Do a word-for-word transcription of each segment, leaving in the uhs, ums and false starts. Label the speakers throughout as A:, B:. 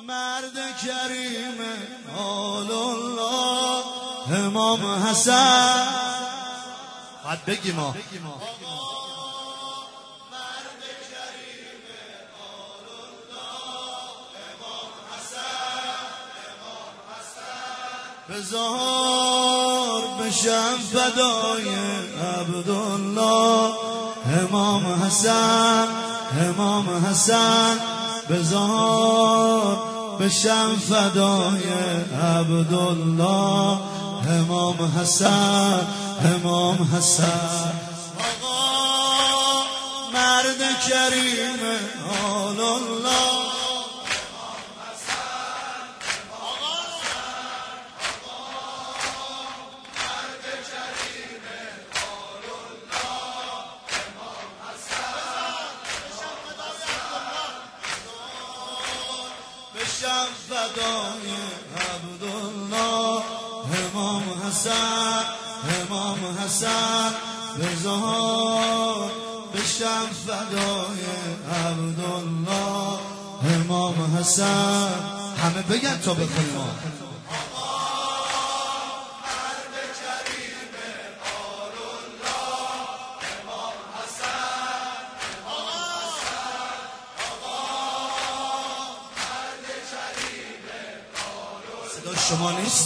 A: مرد کریم آل الله امام حسن باید بگیم ما مرد کریم آل الله امام حسن امام حسن بزار بشم فدای عبدالله امام حسن امام حسن بزار بشم فدای عبدالله امام حسن امام حسن آقا مرد کریم آل الله امام حسن آقا مرد کریم آل الله امام حسن بشم فدای عبدالله امام حسن امام حسن بزار بشم فدای عبدالله امام حسن همه بگن تا بخونیم شما نیست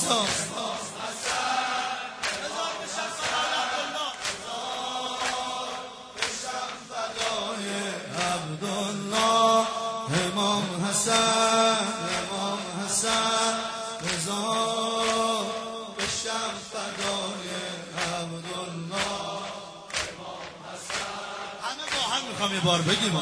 A: عبدالله امام حسن امام حسن بزار بشم فدای عبدالله امام حسن همه با هم میخوام یه بار بگیم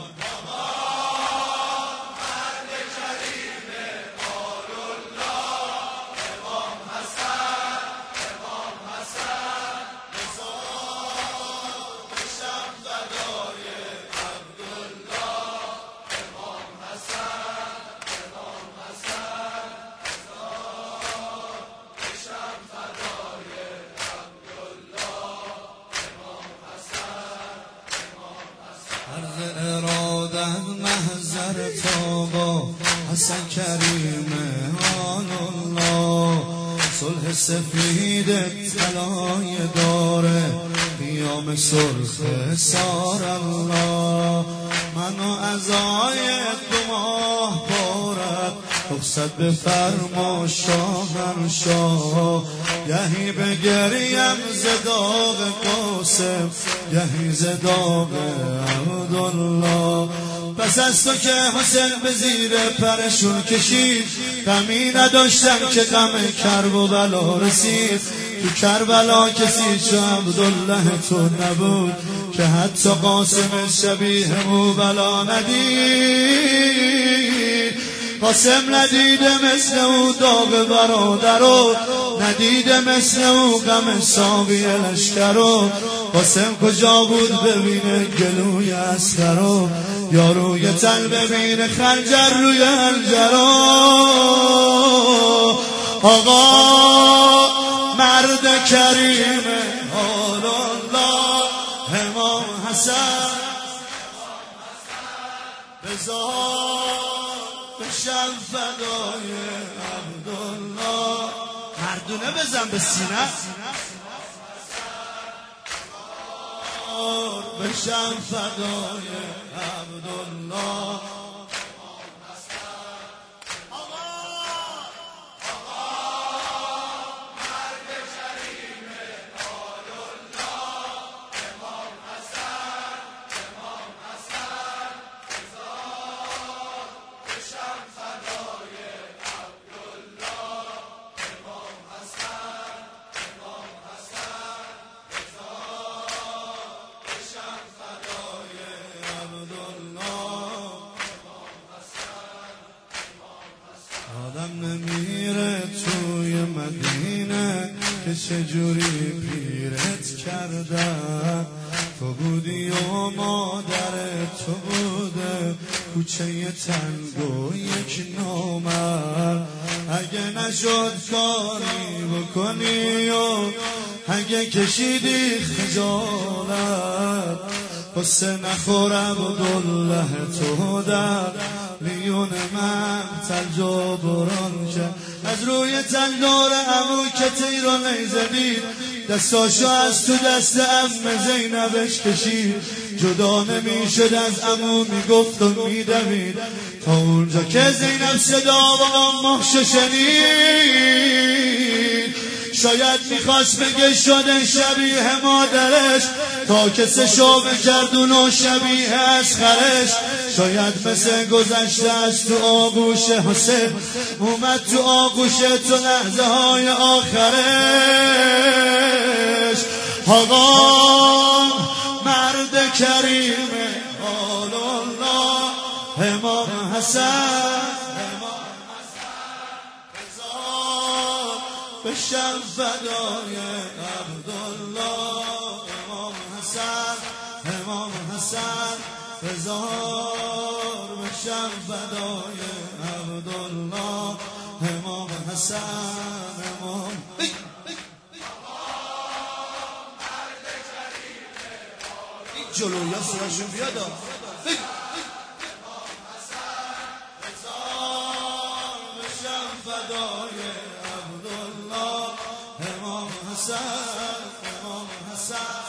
A: عرض ارادت محضر تابا حسن کریم آل الله صلح سفید طلای داره قیام سرخ سار الله منو ازای دو ماه بارد رخصت بفرما شاهنشاه گهی بگریم ز داغ قاسم گهی ز داغ عبدالله پس از تو که حسین به زیر پرشون کشید غمی نداشتم که غم کرب و بلا رسید تو کربلا کسی چو عبدالله تو نبود که حتی قاسم شبیه او بلا ندید قاسم ندیده مثل او داغ برادرو ندیده مثل او غم ساقی لشکرو قاسم کجا بود ببینه گلوی اسکرو یا روی تن ببینه خنجر روی الجرو آقا مرد کریم آل الله امام حسن بزار بشم فدای عبدالله مردونه بزن به سینه بشم فدای عبدالله آدم نمیره توی مدینه که چجوری پیرت کردن تو بودی و مادر تو بوده کوچه تنگ و یک نامرد اگه نشد کاری بکنی و اگه کشیدی خجالت قصه نخور عبدالله تو در لیون میون من تلج و بران کرد. از روی تندار عمو که تیر و نیزه دید، دستاشو از تو دست عمه زینبش کشید. جدا نمیشد از عمو میگفت و میدوید، تا اونجا که زینب صدا و آماش شنید. شاید میخواست بگه شده شبیه مادرش، تا که سشو بگردون و شبیه اسخرش. شاید مثل گذشته از تو آغوش حسین، اومد تو آغوش تو لحظه های آخرش. آقا مرد کریم آل الله امام حسن، بشم فدای عبدالله. امام حسن امام حسن بزار، بشم فدای عبدالله. امام حسن امام این جلوی ها سرشون بیاد. امام حسن بزار، بشم فدای عبدالله. امام حسن امام حسن